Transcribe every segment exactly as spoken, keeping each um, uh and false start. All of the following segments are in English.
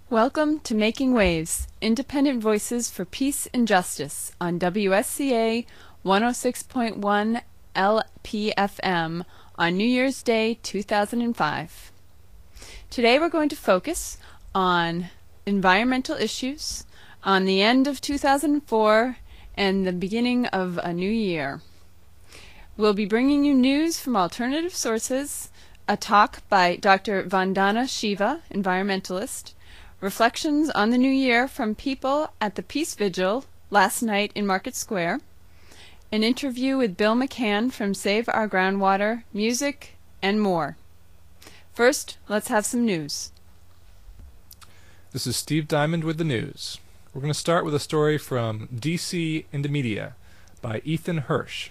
Welcome to Making Waves, Independent Voices for Peace and Justice on W S C A one oh six point one L P F M on New Year's Day two thousand five. Today we're going to focus on environmental issues, on the end of two thousand four and the beginning of a new year. We'll be bringing you news from alternative sources, a talk by Doctor Vandana Shiva, environmentalist, reflections on the new year from people at the Peace Vigil last night in Market Square, an interview with Bill McCann from Save Our Groundwater, music, and more. First, let's have some news. This is Steve Diamond with the news. We're going to start with a story from D C Indymedia by Ethan Hirsch.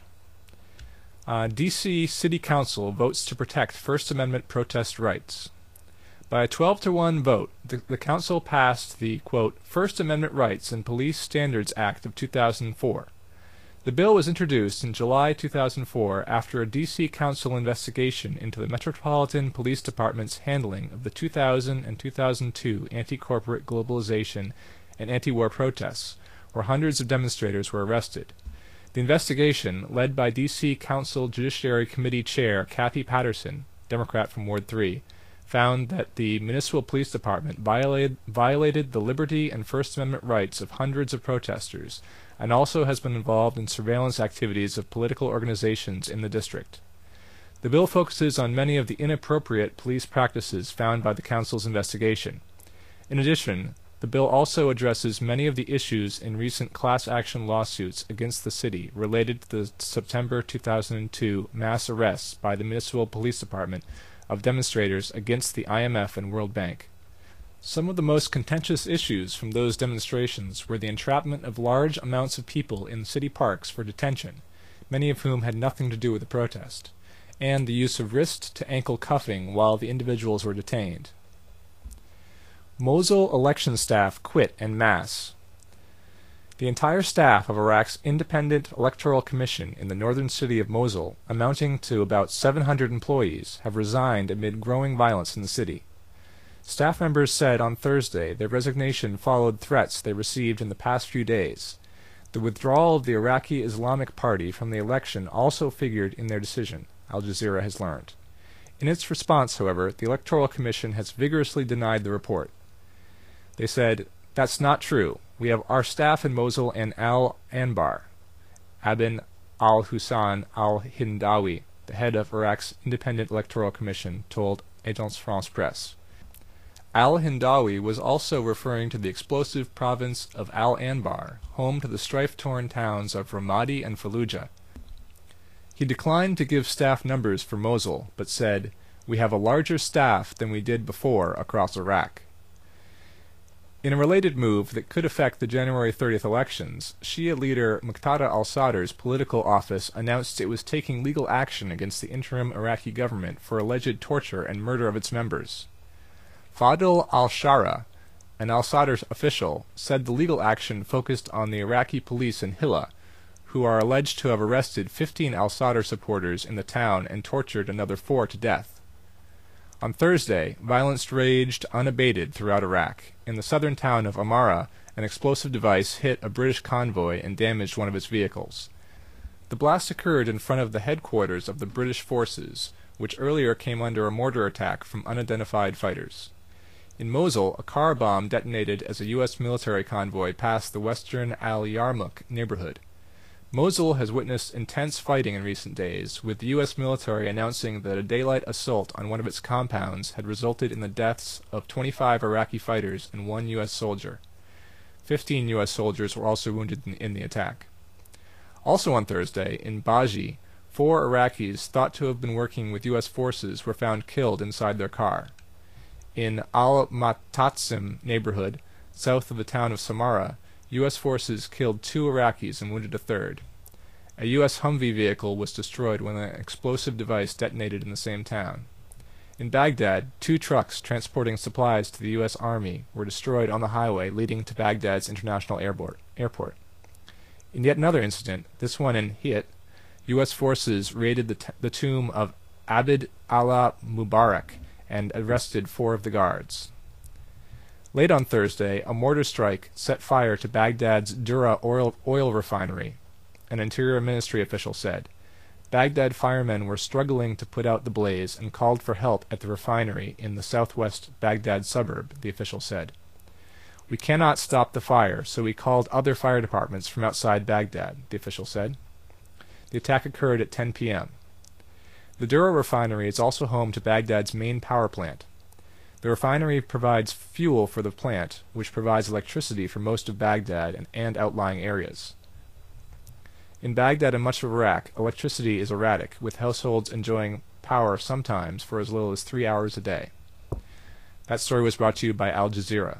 Uh, D C City Council votes to protect First Amendment protest rights. By a twelve to one vote, the, the Council passed the, quote, First Amendment Rights and Police Standards Act of two thousand four. The bill was introduced in July two thousand four after a D C Council investigation into the Metropolitan Police Department's handling of the two thousand and two thousand two anti-corporate globalization and anti-war protests, where hundreds of demonstrators were arrested. The investigation, led by D C Council Judiciary Committee Chair Kathy Patterson, Democrat from Ward three, found that the Municipal Police Department violated, violated the liberty and First Amendment rights of hundreds of protesters, and also has been involved in surveillance activities of political organizations in the district. The bill focuses on many of the inappropriate police practices found by the Council's investigation. In addition, the bill also addresses many of the issues in recent class action lawsuits against the city related to the September two thousand two mass arrests by the Municipal Police Department of demonstrators against the I M F and World Bank. Some of the most contentious issues from those demonstrations were the entrapment of large amounts of people in city parks for detention, many of whom had nothing to do with the protest, and the use of wrist to ankle cuffing while the individuals were detained. Mosul election staff quit en masse. The entire staff of Iraq's Independent Electoral Commission in the northern city of Mosul, amounting to about seven hundred employees, have resigned amid growing violence in the city. Staff members said on Thursday their resignation followed threats they received in the past few days. The withdrawal of the Iraqi Islamic Party from the election also figured in their decision, Al Jazeera has learned. In its response, however, the Electoral Commission has vigorously denied the report. They said, "That's not true. We have our staff in Mosul and Al-Anbar." Abin al-Hussein al-Hindawi, the head of Iraq's Independent Electoral Commission, told Agence France Presse. Al-Hindawi was also referring to the explosive province of Al-Anbar, home to the strife-torn towns of Ramadi and Fallujah. He declined to give staff numbers for Mosul, but said, "We have a larger staff than we did before across Iraq." In a related move that could affect the January thirtieth elections, Shia leader Muqtada al-Sadr's political office announced it was taking legal action against the interim Iraqi government for alleged torture and murder of its members. Fadl al-Shara, an al-Sadr official, said the legal action focused on the Iraqi police in Hilla, who are alleged to have arrested fifteen al-Sadr supporters in the town and tortured another four to death. On Thursday, violence raged unabated throughout Iraq. In the southern town of Amara, an explosive device hit a British convoy and damaged one of its vehicles. The blast occurred in front of the headquarters of the British forces, which earlier came under a mortar attack from unidentified fighters. In Mosul, a car bomb detonated as a U S military convoy passed the western Al-Yarmouk neighborhood. Mosul has witnessed intense fighting in recent days, with the U S military announcing that a daylight assault on one of its compounds had resulted in the deaths of twenty-five Iraqi fighters and one U S soldier. Fifteen U S soldiers were also wounded in, in the attack. Also on Thursday, in Baji, four Iraqis thought to have been working with U S forces were found killed inside their car. In Al-Matatsim neighborhood, south of the town of Samara, U S forces killed two Iraqis and wounded a third. A U S Humvee vehicle was destroyed when an explosive device detonated in the same town. In Baghdad, two trucks transporting supplies to the U S Army were destroyed on the highway leading to Baghdad's international airport. In yet another incident, this one in Hiat, U S forces raided the, t the tomb of Abd Allah Mubarak and arrested four of the guards. Late on Thursday, a mortar strike set fire to Baghdad's Dura oil, oil refinery, an Interior Ministry official said. Baghdad firemen were struggling to put out the blaze and called for help at the refinery in the southwest Baghdad suburb, the official said. We cannot stop the fire, so we called other fire departments from outside Baghdad, the official said. The attack occurred at ten p m The Dura refinery is also home to Baghdad's main power plant. The refinery provides fuel for the plant, which provides electricity for most of Baghdad and, and outlying areas. In Baghdad and much of Iraq, electricity is erratic, with households enjoying power sometimes for as little as three hours a day. That story was brought to you by Al Jazeera.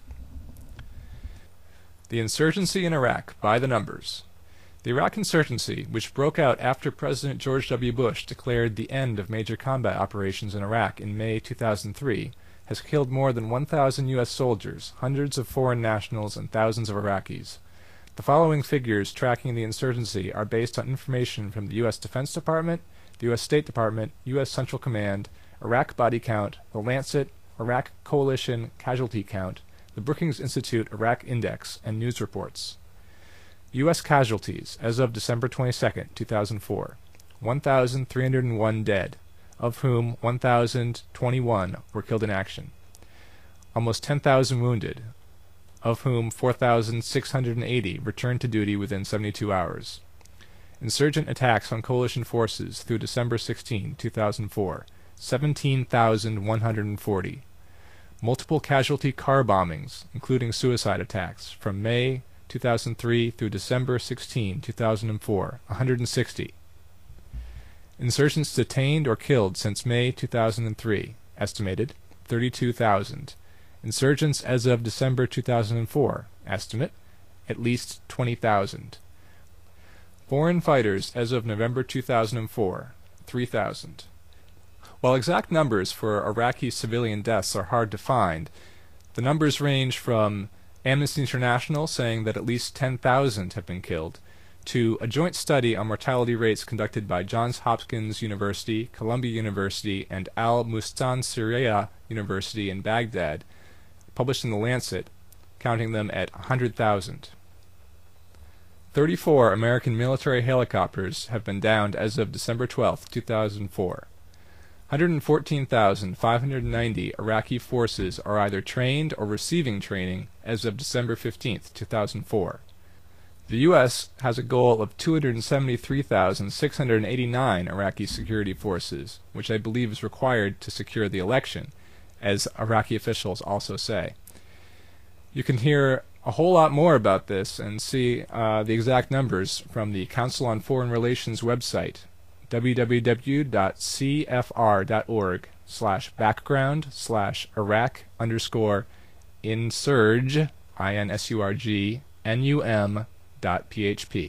The insurgency in Iraq by the numbers. The Iraq insurgency, which broke out after President George W. Bush declared the end of major combat operations in Iraq in May two thousand three, has killed more than one thousand U S soldiers, hundreds of foreign nationals, and thousands of Iraqis. The following figures tracking the insurgency are based on information from the U S Defense Department, the U S State Department, U S Central Command, Iraq Body Count, The Lancet, Iraq Coalition Casualty Count, the Brookings Institute Iraq Index, and news reports. U S casualties as of December twenty-second, two thousand four, one thousand three hundred one dead, of whom one thousand twenty-one were killed in action. Almost ten thousand wounded, of whom four thousand six hundred eighty returned to duty within seventy-two hours. Insurgent attacks on coalition forces through December sixteenth, two thousand four, seventeen thousand one hundred forty. Multiple casualty car bombings, including suicide attacks, from May two thousand three through December sixteenth, two thousand four, one hundred sixty. Insurgents detained or killed since May two thousand three, estimated, thirty-two thousand. Insurgents as of December two thousand four, estimate, at least twenty thousand. Foreign fighters as of November two thousand four, three thousand. While exact numbers for Iraqi civilian deaths are hard to find, the numbers range from Amnesty International saying that at least ten thousand have been killed, to a joint study on mortality rates conducted by Johns Hopkins University, Columbia University, and Al-Mustansiriya University in Baghdad, published in The Lancet, counting them at one hundred thousand. thirty-four American military helicopters have been downed as of December twelfth, two thousand four. one hundred fourteen thousand five hundred ninety Iraqi forces are either trained or receiving training as of December fifteenth, two thousand four. The U S has a goal of two hundred seventy-three thousand six hundred eighty-nine Iraqi security forces, which I believe is required to secure the election, as Iraqi officials also say. You can hear a whole lot more about this and see uh, the exact numbers from the Council on Foreign Relations website, w w w dot c f r dot org slash background slash Iraq underscore insurg, I N S U R G, N U M dot P H P.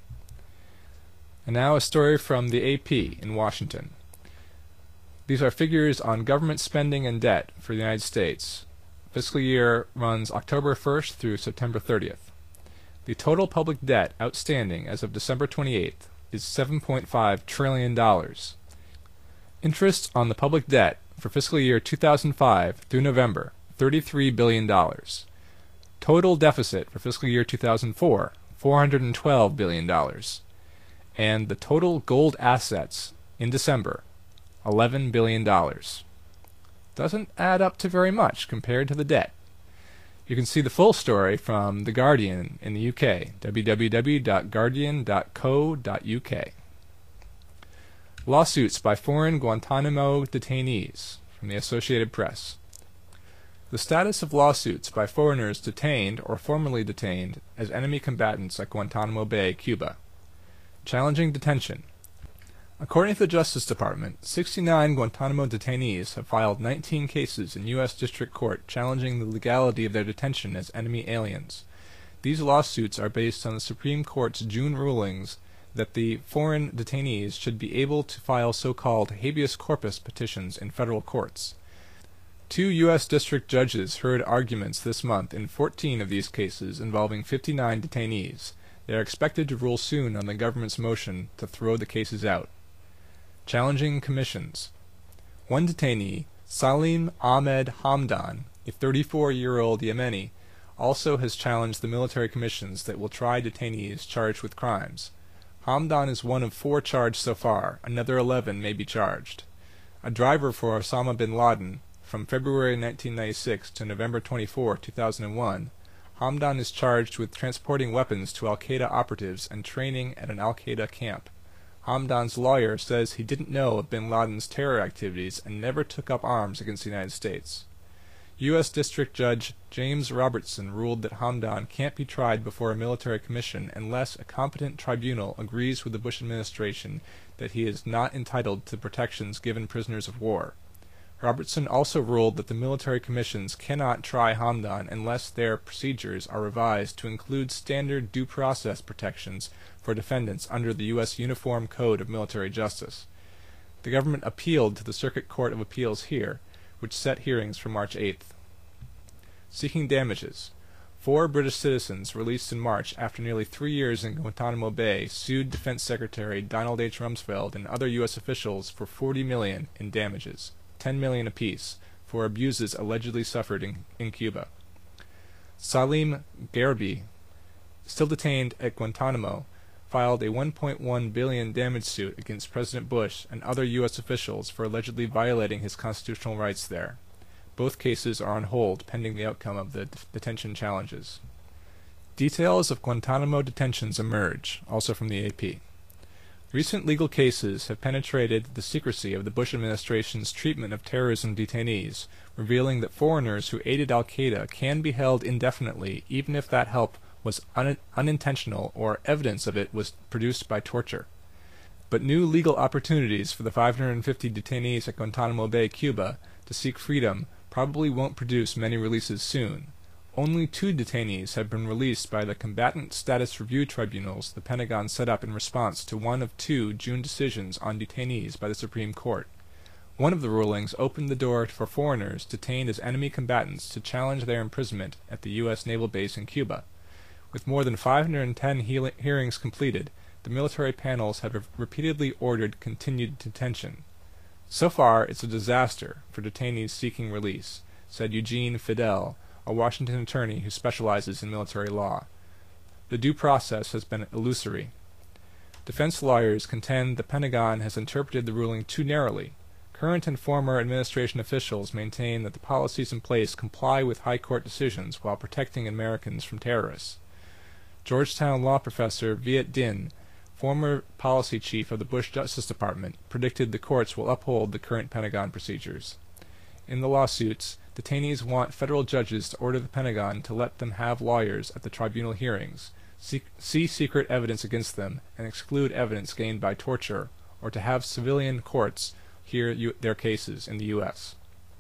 And now a story from the A P in Washington. These are figures on government spending and debt for the United States. Fiscal year runs October first through September thirtieth. The total public debt outstanding as of December twenty-eighth is seven point five trillion dollars. Interest on the public debt for fiscal year two thousand five through November, thirty-three billion dollars. Total deficit for fiscal year two thousand four, four hundred twelve billion dollars. And the total gold assets in December, eleven billion dollars. Doesn't add up to very much compared to the debt. You can see the full story from The Guardian in the U K, w w w dot guardian dot co dot u k. Lawsuits by foreign Guantanamo detainees from the Associated Press. The status of lawsuits by foreigners detained or formerly detained as enemy combatants at Guantanamo Bay, Cuba. Challenging detention. According to the Justice Department, sixty-nine Guantanamo detainees have filed nineteen cases in U S District Court challenging the legality of their detention as enemy aliens. These lawsuits are based on the Supreme Court's June rulings that the foreign detainees should be able to file so-called habeas corpus petitions in federal courts. Two U S district judges heard arguments this month in fourteen of these cases involving fifty-nine detainees. They are expected to rule soon on the government's motion to throw the cases out. Challenging commissions. One detainee, Salim Ahmed Hamdan, a thirty-four-year-old Yemeni, also has challenged the military commissions that will try detainees charged with crimes. Hamdan is one of four charged so far. Another eleven may be charged. A driver for Osama bin Laden, from February nineteen ninety-six to November twenty-fourth, two thousand one, Hamdan is charged with transporting weapons to al-Qaeda operatives and training at an al-Qaeda camp. Hamdan's lawyer says he didn't know of bin Laden's terror activities and never took up arms against the United States. U S District Judge James Robertson ruled that Hamdan can't be tried before a military commission unless a competent tribunal agrees with the Bush administration that he is not entitled to protections given prisoners of war. Robertson also ruled that the military commissions cannot try Hamdan unless their procedures are revised to include standard due process protections for defendants under the U S Uniform Code of Military Justice. The government appealed to the Circuit Court of Appeals here, which set hearings for March eighth. Seeking damages. Four British citizens released in March after nearly three years in Guantanamo Bay sued Defense Secretary Donald H. Rumsfeld and other U S officials for forty million dollars in damages, ten million dollars apiece, for abuses allegedly suffered in, in Cuba. Salim Gharbi, still detained at Guantanamo, filed a one point one billion dollars damage suit against President Bush and other U S officials for allegedly violating his constitutional rights there. Both cases are on hold pending the outcome of the det detention challenges. Details of Guantanamo detentions emerge, also from the A P. Recent legal cases have penetrated the secrecy of the Bush administration's treatment of terrorism detainees, revealing that foreigners who aided al-Qaeda can be held indefinitely even if that help was un unintentional or evidence of it was produced by torture. But new legal opportunities for the five hundred fifty detainees at Guantanamo Bay, Cuba, to seek freedom probably won't produce many releases soon. Only two detainees have been released by the combatant status review tribunals the Pentagon set up in response to one of two June decisions on detainees by the Supreme Court. One of the rulings opened the door for foreigners detained as enemy combatants to challenge their imprisonment at the U S naval base in Cuba. With more than five hundred ten he hearings completed, the military panels have re repeatedly ordered continued detention. So far, it's a disaster for detainees seeking release, said Eugene Fidel, a Washington attorney who specializes in military law. The due process has been illusory. Defense lawyers contend the Pentagon has interpreted the ruling too narrowly. Current and former administration officials maintain that the policies in place comply with high court decisions while protecting Americans from terrorists. Georgetown law professor Viet Din, former policy chief of the Bush Justice Department, predicted the courts will uphold the current Pentagon procedures. In the lawsuits, detainees want federal judges to order the Pentagon to let them have lawyers at the tribunal hearings, see, see secret evidence against them, and exclude evidence gained by torture, or to have civilian courts hear U their cases in the U S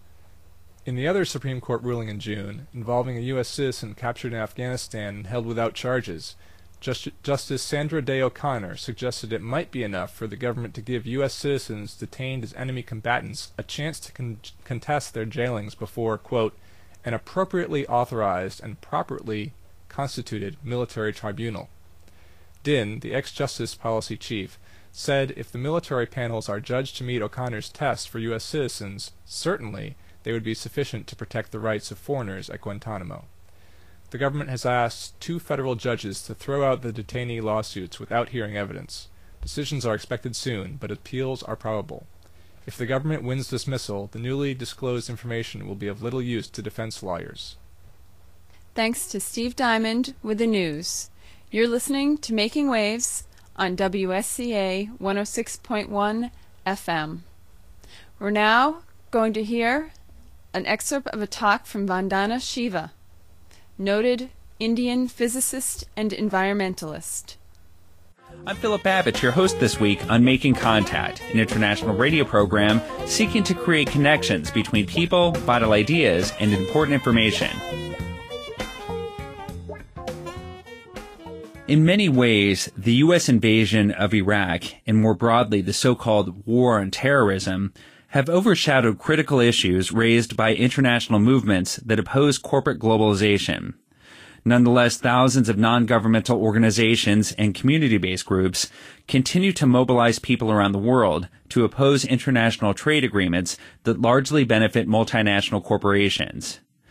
In the other Supreme Court ruling in June, involving a U S citizen captured in Afghanistan and held without charges, Just, Justice Sandra Day O'Connor suggested it might be enough for the government to give U S citizens detained as enemy combatants a chance to con contest their jailings before, quote, an appropriately authorized and properly constituted military tribunal. Din, the ex-justice policy chief, said if the military panels are judged to meet O'Connor's test for U S citizens, certainly they would be sufficient to protect the rights of foreigners at Guantanamo. The government has asked two federal judges to throw out the detainee lawsuits without hearing evidence. Decisions are expected soon, but appeals are probable. If the government wins dismissal, the newly disclosed information will be of little use to defense lawyers. Thanks to Steve Diamond with the news. You're listening to Making Waves on W S C A one oh six point one F M. We're now going to hear an excerpt of a talk from Vandana Shiva, noted Indian physicist and environmentalist. I'm Philip Babbitt, your host this week on Making Contact, an international radio program seeking to create connections between people, vital ideas, and important information. In many ways, the U S invasion of Iraq, and more broadly the so-called war on terrorism, have overshadowed critical issues raised by international movements that oppose corporate globalization. Nonetheless, thousands of non-governmental organizations and community-based groups continue to mobilize people around the world to oppose international trade agreements that largely benefit multinational corporations.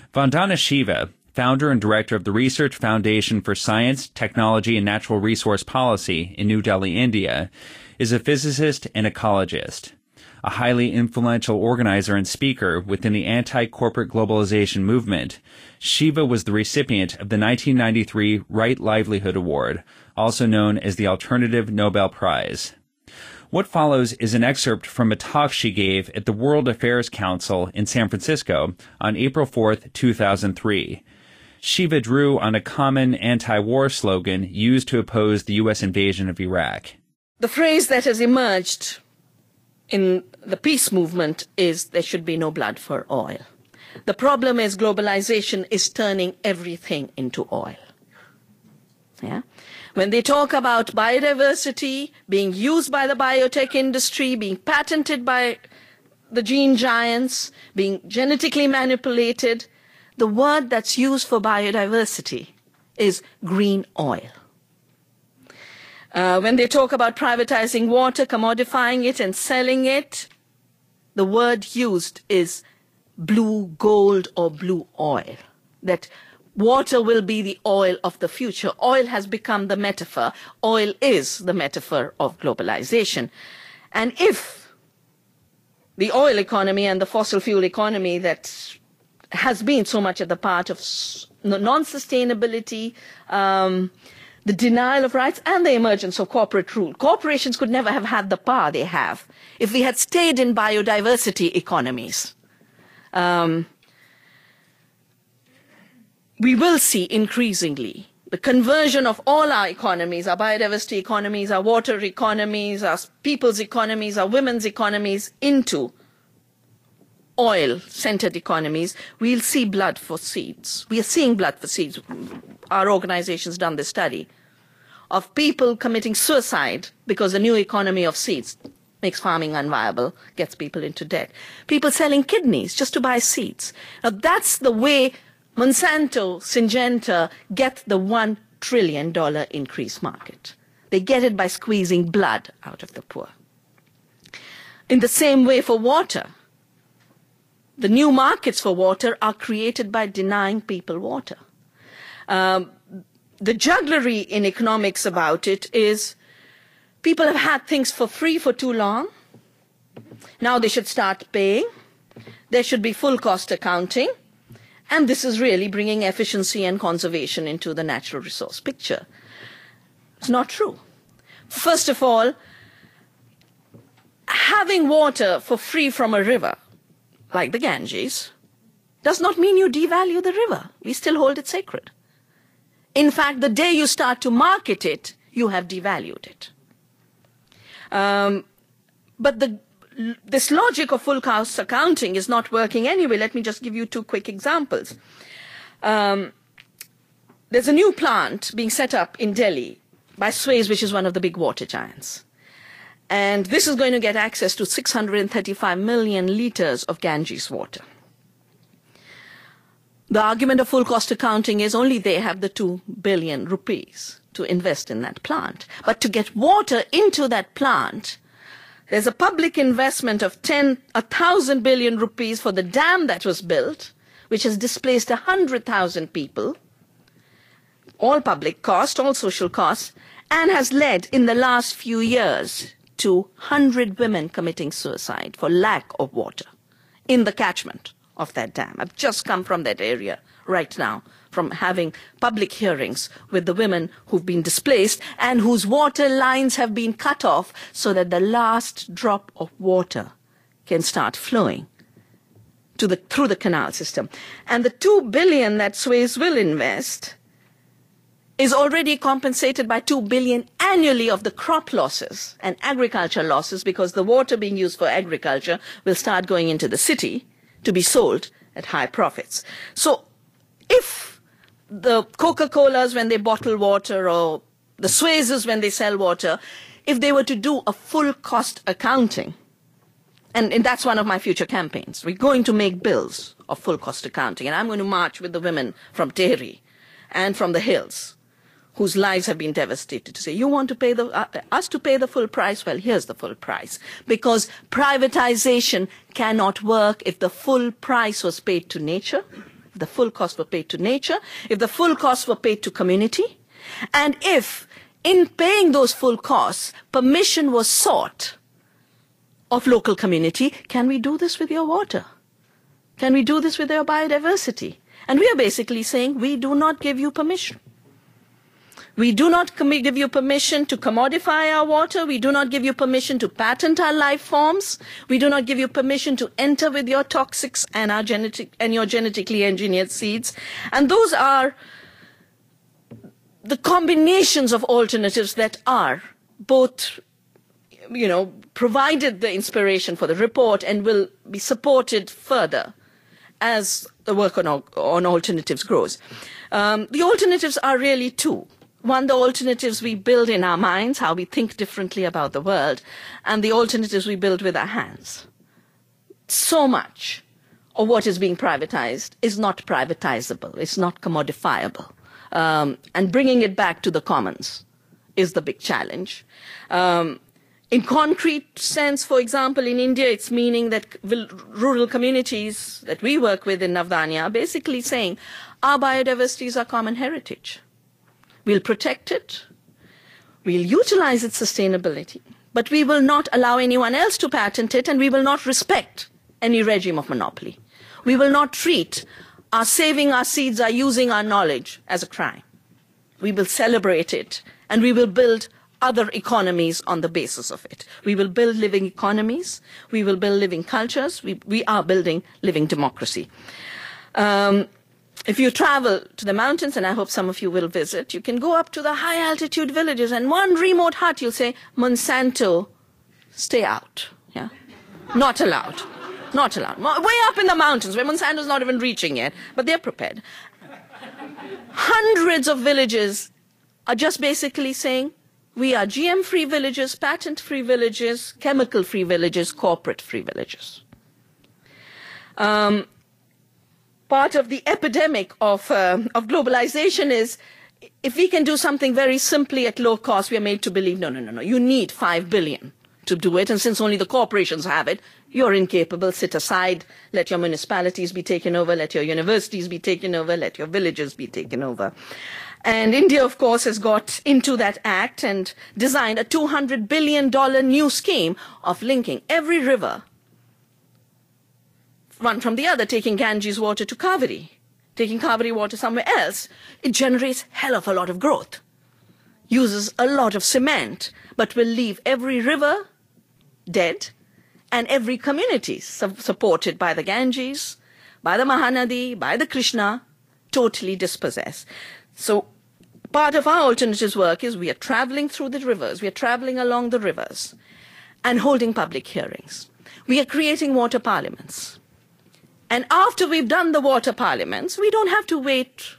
Vandana Shiva, founder and director of the Research Foundation for Science, Technology, and Natural Resource Policy in New Delhi, India, is a physicist and ecologist. A highly influential organizer and speaker within the anti-corporate globalization movement, Shiva was the recipient of the nineteen ninety-three Right Livelihood Award, also known as the Alternative Nobel Prize. What follows is an excerpt from a talk she gave at the World Affairs Council in San Francisco on April fourth, two thousand three. Shiva drew on a common anti-war slogan used to oppose the U S invasion of Iraq. The phrase that has emerged in the peace movement is there should be no blood for oil. The problem is globalization is turning everything into oil. Yeah? When they talk about biodiversity being used by the biotech industry, being patented by the gene giants, being genetically manipulated, the word that's used for biodiversity is green oil. Uh, when they talk about privatizing water, commodifying it and selling it, the word used is blue gold or blue oil. That water will be the oil of the future. Oil has become the metaphor. Oil is the metaphor of globalization. And if the oil economy and the fossil fuel economy that has been so much at the part of non-sustainability, um, the denial of rights, and the emergence of corporate rule. Corporations could never have had the power they have if we had stayed in biodiversity economies. Um, we will see increasingly the conversion of all our economies, our biodiversity economies, our water economies, our people's economies, our women's economies, into oil-centered economies. We'll see blood for seeds. We are seeing blood for seeds. Our organization's done this study of people committing suicide because the new economy of seeds makes farming unviable, gets people into debt. People selling kidneys just to buy seeds. Now that's the way Monsanto, Syngenta get the one trillion dollar increase market. They get it by squeezing blood out of the poor. In the same way for water, the new markets for water are created by denying people water. Um, the jugglery in economics about it is people have had things for free for too long. Now they should start paying. There should be full cost accounting. And this is really bringing efficiency and conservation into the natural resource picture. It's not true. First of all, having water for free from a river, like the Ganges, does not mean you devalue the river. We still hold it sacred. In fact, the day you start to market it, you have devalued it. Um, but the, this logic of full cost accounting is not working anyway. Let me just give you two quick examples. Um, there's a new plant being set up in Delhi by Suez, which is one of the big water giants. And this is going to get access to six hundred thirty-five million liters of Ganges water. The argument of full cost accounting is only they have the two billion rupees to invest in that plant. But to get water into that plant, there's a public investment of ten, a thousand billion rupees for the dam that was built, which has displaced a hundred thousand people, all public cost, all social costs, and has led in the last few years to one hundred women committing suicide for lack of water in the catchment of that dam. I've just come from that area right now, from having public hearings with the women who've been displaced and whose water lines have been cut off so that the last drop of water can start flowing to the, through the canal system. And the two billion that Suez will invest is already compensated by two billion annually of the crop losses and agriculture losses, because the water being used for agriculture will start going into the city to be sold at high profits. So if the Coca-Colas, when they bottle water, or the Suezes, when they sell water, if they were to do a full cost accounting, and, and that's one of my future campaigns, we're going to make bills of full cost accounting, and I'm going to march with the women from Tehri and from the hills, whose lives have been devastated, to say, you want to pay the, uh, us to pay the full price? Well, here's the full price. Because privatization cannot work if the full price was paid to nature, the full cost were paid to nature, if the full costs were paid to community, and if, in paying those full costs, permission was sought of local community, can we do this with your water? Can we do this with your biodiversity? And we are basically saying, we do not give you permission. We do not give you permission to commodify our water. We do not give you permission to patent our life forms. We do not give you permission to enter with your toxics and our genetic and your genetically engineered seeds. And those are the combinations of alternatives that are both, you know, provided the inspiration for the report and will be supported further as the work on, on alternatives grows. Um, the alternatives are really two. One, the alternatives we build in our minds, how we think differently about the world, and the alternatives we build with our hands. So much of what is being privatized is not privatizable. It's not commodifiable. Um, and bringing it back to the commons is the big challenge. Um, in concrete sense, for example, in India, it's meaning that rural communities that we work with in Navdanya are basically saying our biodiversity is our common heritage. We'll protect it, we'll utilize its sustainability, but we will not allow anyone else to patent it, and we will not respect any regime of monopoly. We will not treat our saving our seeds, our using our knowledge as a crime. We will celebrate it, and we will build other economies on the basis of it. We will build living economies, we will build living cultures, we, we are building living democracy. Um, If you travel to the mountains, and I hope some of you will visit, you can go up to the high-altitude villages, and one remote hut, you'll say, Monsanto, stay out. Yeah? Not allowed. Not allowed. Way up in the mountains, where Monsanto's not even reaching yet, but they're prepared. Hundreds of villages are just basically saying, we are G M-free villages, patent-free villages, chemical-free villages, corporate-free villages. Um, Part of the epidemic of, uh, of globalization is, if we can do something very simply at low cost, we are made to believe, no, no, no, no, you need five billion to do it, and since only the corporations have it, you're incapable, sit aside, let your municipalities be taken over, let your universities be taken over, let your villages be taken over. And India, of course, has got into that act and designed a two hundred billion dollars new scheme of linking every river, one from the other, taking Ganges water to Kaveri, taking Kaveri water somewhere else. It generates hell of a lot of growth, uses a lot of cement, but will leave every river dead and every community su supported by the Ganges, by the Mahanadi, by the Krishna, totally dispossessed. So part of our alternatives work is we are traveling through the rivers, we are traveling along the rivers and holding public hearings. We are creating water parliaments. And after we've done the water parliaments, we don't have to wait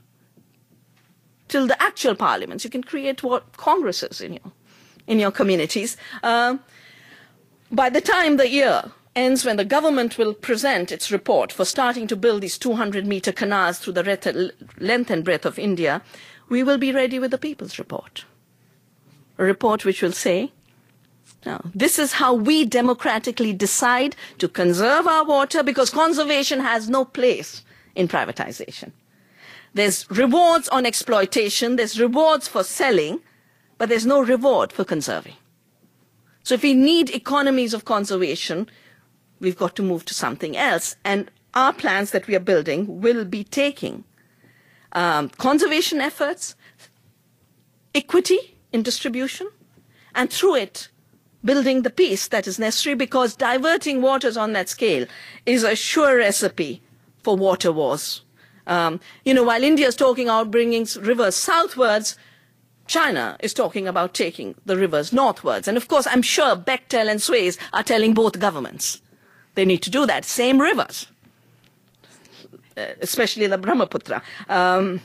till the actual parliaments. You can create what congresses in your, in your communities. Uh, by the time the year ends, when the government will present its report for starting to build these two hundred meter canals through the length and breadth of India, we will be ready with the People's Report. A report which will say, now, this is how we democratically decide to conserve our water, because conservation has no place in privatization. There's rewards on exploitation, there's rewards for selling, but there's no reward for conserving. So if we need economies of conservation, we've got to move to something else. And our plans that we are building will be taking um, conservation efforts, equity in distribution, and through it, building the peace that is necessary, because diverting waters on that scale is a sure recipe for water wars. Um, you know, while India is talking about bringing rivers southwards, China is talking about taking the rivers northwards. And of course, I'm sure Bechtel and Suez are telling both governments they need to do that. Same rivers, especially the Brahmaputra. Um,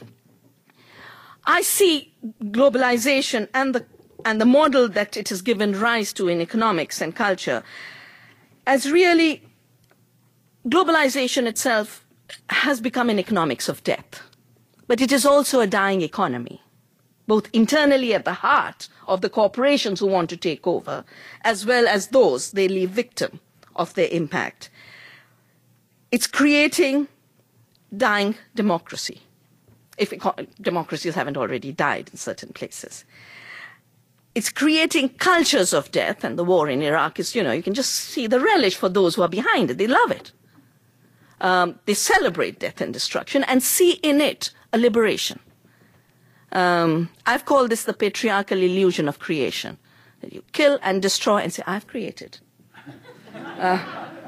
I see globalization and the and the model that it has given rise to in economics and culture as really, globalization itself has become an economics of death. But it is also a dying economy, both internally at the heart of the corporations who want to take over, as well as those they leave victim of their impact. It's creating dying democracy, if democracies haven't already died in certain places. It's creating cultures of death, and the war in Iraq is, you know, you can just see the relish for those who are behind it. They love it. Um, they celebrate death and destruction and see in it a liberation. Um, I've called this the patriarchal illusion of creation. That you kill and destroy and say, I've created. Uh,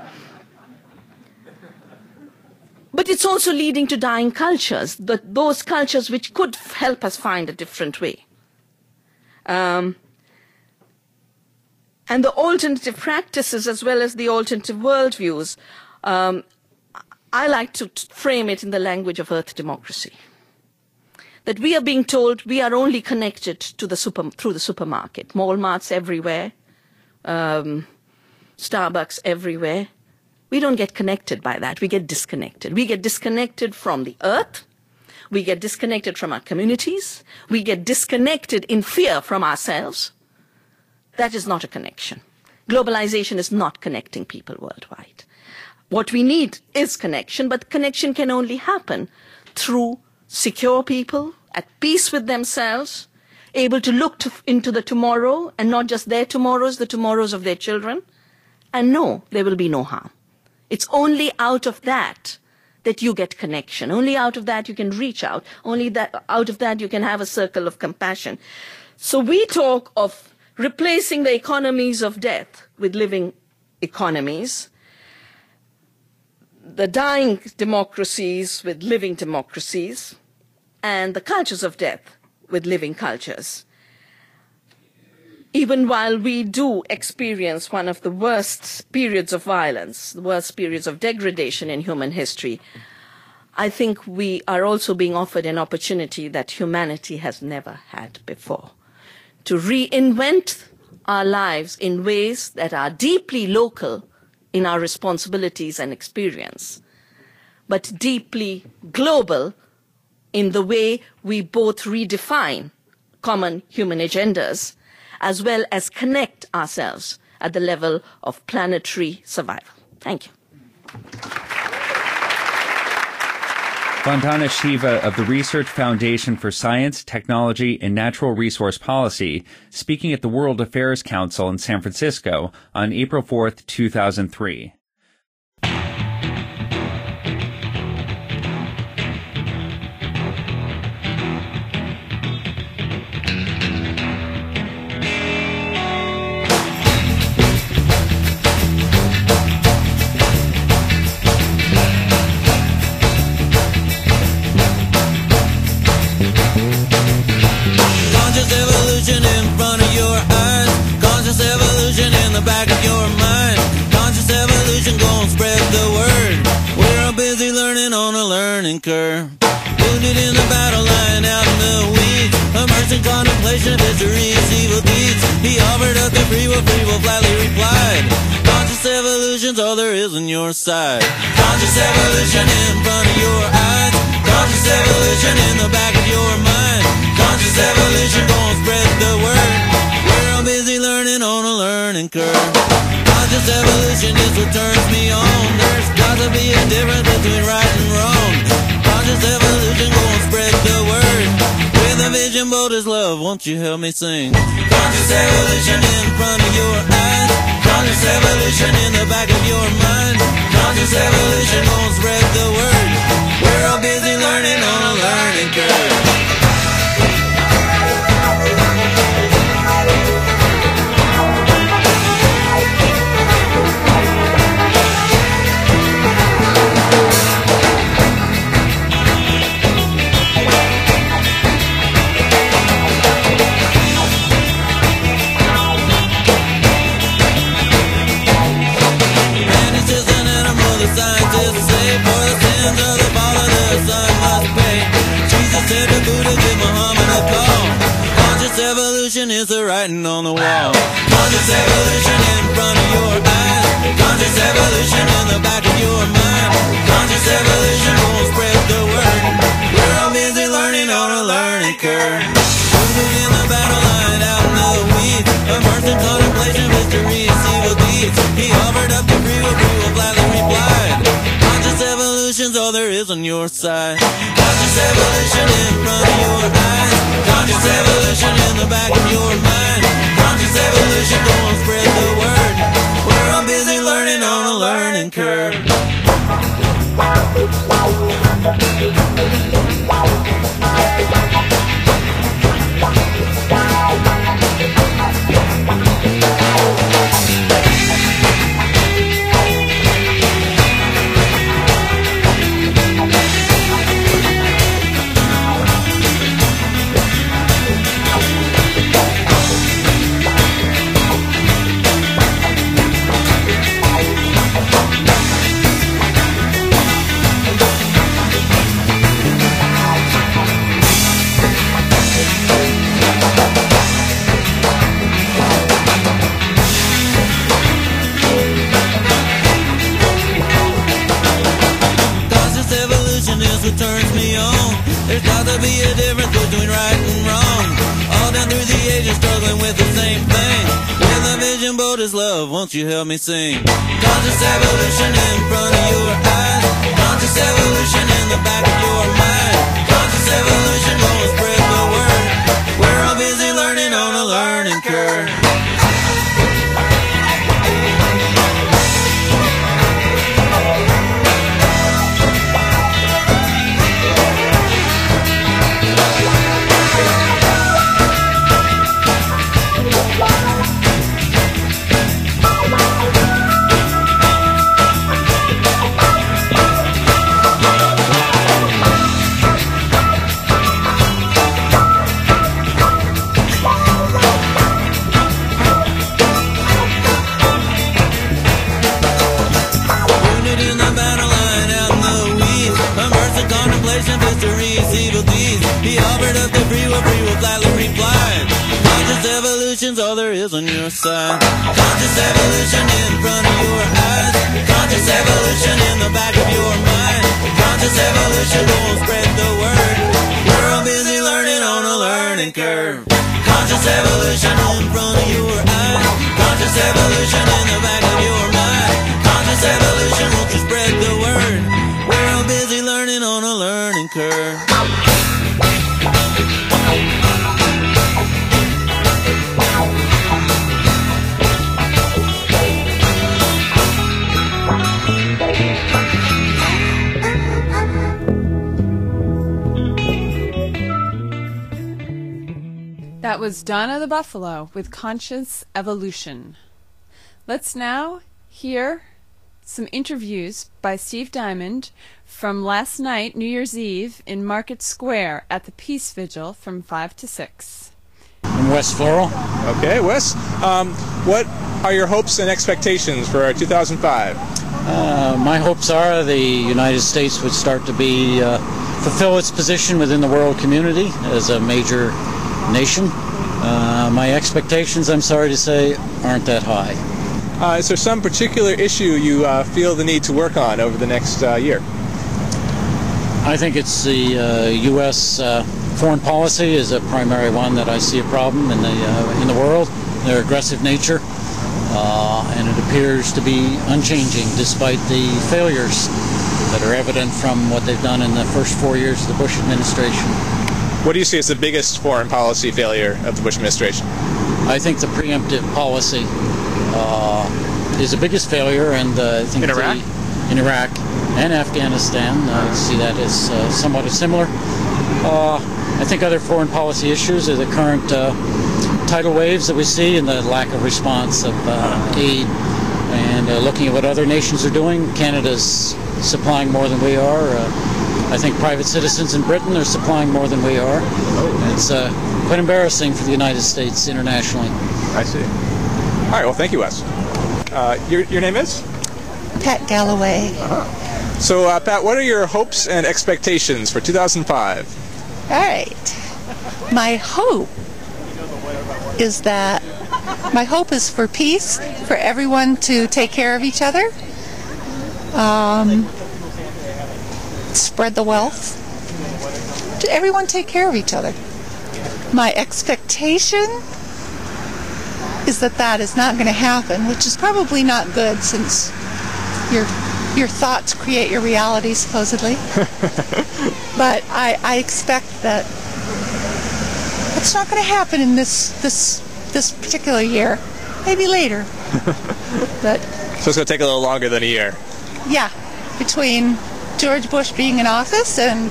but it's also leading to dying cultures, the, those cultures which could help us find a different way. Um, and the alternative practices as well as the alternative worldviews, um, I like to frame it in the language of Earth democracy. That we are being told we are only connected to the super, through the supermarket, Walmarts everywhere, um, Starbucks everywhere. We don't get connected by that. We get disconnected. We get disconnected from the earth. We get disconnected from our communities. We get disconnected in fear from ourselves. That is not a connection. Globalization is not connecting people worldwide. What we need is connection, but connection can only happen through secure people, at peace with themselves, able to look to, into the tomorrow, and not just their tomorrows, the tomorrows of their children, and know there will be no harm. It's only out of that that you get connection. Only out of that you can reach out. Only that, out of that you can have a circle of compassion. So we talk of replacing the economies of death with living economies, the dying democracies with living democracies, and the cultures of death with living cultures. Even while we do experience one of the worst periods of violence, the worst periods of degradation in human history, I think we are also being offered an opportunity that humanity has never had before, to reinvent our lives in ways that are deeply local in our responsibilities and experience, but deeply global in the way we both redefine common human agendas as well as connect ourselves at the level of planetary survival. Thank you. Vandana Shiva of the Research Foundation for Science, Technology, and Natural Resource Policy, speaking at the World Affairs Council in San Francisco on April fourth, two thousand three. Back of your mind, conscious evolution gon' spread the word. We're all busy learning on a learning curve. Wounded in the battle line out in the weeds, immersed in contemplation of history's evil deeds. He offered up the free will, free will flatly replied, conscious evolution's all there is on your side. Conscious evolution in front of your eyes, conscious evolution in the back of your mind. Conscious evolution gon' spread the word. We're all busy learning on a learning curve. Conscious evolution is what turns me on. There's got to be a difference between right and wrong. Conscious evolution gonna spread the word. With a vision bold as love, won't you help me sing? Conscious evolution in front of your eyes, conscious evolution in the back of your mind. Conscious evolution gonna spread the word. We're all busy learning on a learning curve. Is the writing on the wall. Conscious evolution in front of your eyes, conscious evolution in the back of your mind. Conscious evolution won't spread the word. We're all busy learning on a learning curve. Moving in the battle line out in the weeds, immersed in contemplation of history's evil deeds. He offered up the free will, free will gladly replied, conscious evolution's all there is on your side. Conscious evolution in front of your eyes. Conscious evolution in the back of your mind. Conscious evolution, go on, spread the word. We're all busy learning on a learning curve. Turns me on. There's got to be a difference between right and wrong. All down through the ages struggling with the same thing. With a vision bold as love, won't you help me sing? Conscious evolution in front of your eyes. Conscious evolution in the back of your mind. Conscious evolution, go and spread the word. We're all busy learning on a learning curve. All there is on your side. Conscious evolution in front of your eyes. Conscious evolution in the back of your mind. Conscious evolution, go and spread the word. We're all busy learning on a learning curve. Conscious evolution in front of your eyes. Conscious evolution in the back of your mind. Conscious evolution, won't you spread the word? We're all busy learning on a learning curve. That was Donna the Buffalo with Conscious Evolution. Let's now hear some interviews by Steve Diamond from last night, New Year's Eve, in Market Square at the Peace Vigil from five to six. I'm Wes Floral. Okay, Wes. Um, what are your hopes and expectations for two thousand five? Uh, my hopes are the United States would start to be uh, fulfill its position within the world community as a major nation. Uh, my expectations, I'm sorry to say, aren't that high. Uh, is there some particular issue you uh, feel the need to work on over the next uh, year? I think it's the uh, U S uh, foreign policy is a primary one that I see a problem in the uh, in the world. Their aggressive nature, uh, and it appears to be unchanging despite the failures that are evident from what they've done in the first four years of the Bush administration. What do you see as the biggest foreign policy failure of the Bush administration? I think the preemptive policy uh, is the biggest failure, and uh, I think in Iraq, the, in Iraq and Afghanistan, I see that as uh, somewhat similar. Uh, I think other foreign policy issues are the current uh, tidal waves that we see and the lack of response of uh, aid, and uh, looking at what other nations are doing. Canada's supplying more than we are. Uh, I think private citizens in Britain are supplying more than we are. It's uh, quite embarrassing for the United States internationally. I see. All right, well, thank you, Wes. Uh, your, your name is? Pat Galloway. Uh-huh. So, uh, Pat, what are your hopes and expectations for two thousand five? All right. My hope is that, my hope is for peace, for everyone to take care of each other. Um... Spread the wealth. Everyone take care of each other. My expectation is that that is not going to happen, which is probably not good since you're your thoughts create your reality, supposedly. But I, I expect that it's not going to happen in this this this particular year. Maybe later. But So it's going to take a little longer than a year. yeah, between George Bush being in office and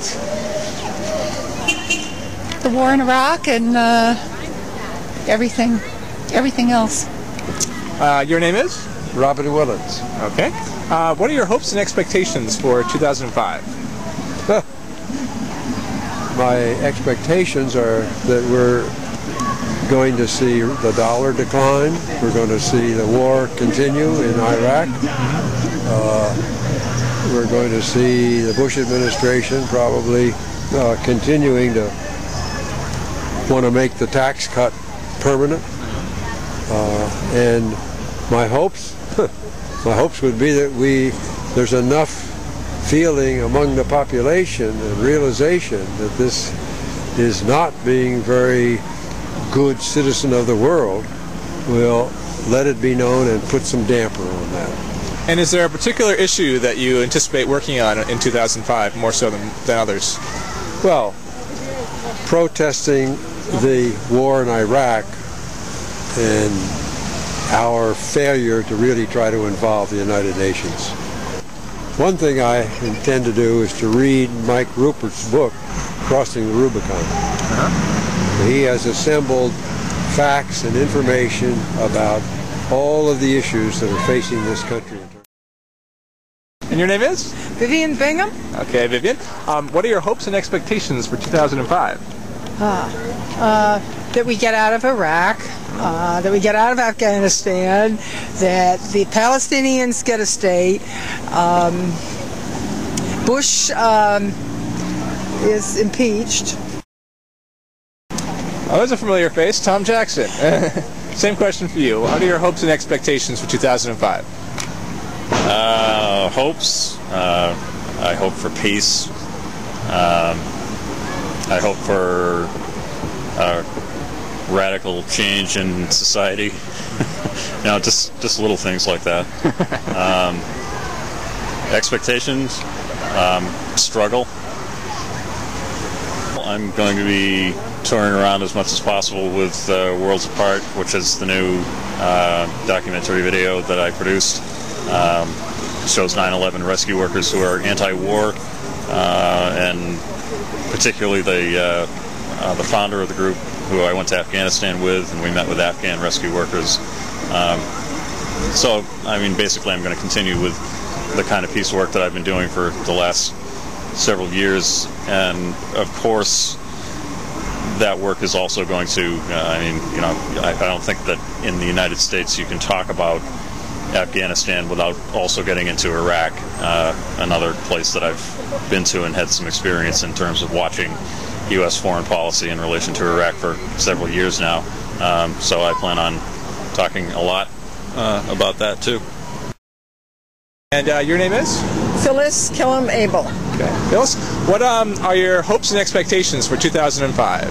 the war in Iraq and uh, everything, everything else. Uh, your name is? Robin Willens. Okay. Uh, what are your hopes and expectations for two thousand five? My expectations are that we're going to see the dollar decline. We're going to see the war continue in Iraq. Uh, we're going to see the Bush administration probably uh, continuing to want to make the tax cut permanent. Uh, and my hopes, my hopes would be that we, there's enough feeling among the population and realization that this is not being very good citizen of the world, will let it be known and put some damper on that. And is there a particular issue that you anticipate working on in two thousand five more so than, than others? Well, protesting the war in Iraq and our failure to really try to involve the United Nations. One thing I intend to do is to read Mike Rupert's book, Crossing the Rubicon. Uh-huh. He has assembled facts and information about all of the issues that are facing this country. And your name is? Vivian Bingham. Okay, Vivian. Um, what are your hopes and expectations for two thousand five? Uh, uh, that we get out of Iraq, uh, that we get out of Afghanistan, that the Palestinians get a state. Um, Bush um, is impeached. Oh, there's a familiar face, Tom Jackson. Same question for you. What are your hopes and expectations for two thousand five? Uh, hopes. Uh, I hope for peace. Um, I hope for uh, radical change in society. You know, just just little things like that. Um, expectations. Um, struggle. I'm going to be touring around as much as possible with uh, Worlds Apart, which is the new uh, documentary video that I produced. Um, shows nine eleven rescue workers who are anti-war, uh, and particularly the uh, uh, the founder of the group who I went to Afghanistan with, and we met with Afghan rescue workers. Um, so, I mean, basically I'm going to continue with the kind of peace work that I've been doing for the last several years, and of course that work is also going to, uh, I mean, you know, I, I don't think that in the United States you can talk about Afghanistan without also getting into Iraq, uh, another place that I've been to and had some experience in terms of watching U S foreign policy in relation to Iraq for several years now. Um, so I plan on talking a lot uh, about that too. And uh, your name is? Phyllis Killam Abel. Okay. Phyllis, what um, are your hopes and expectations for two thousand five?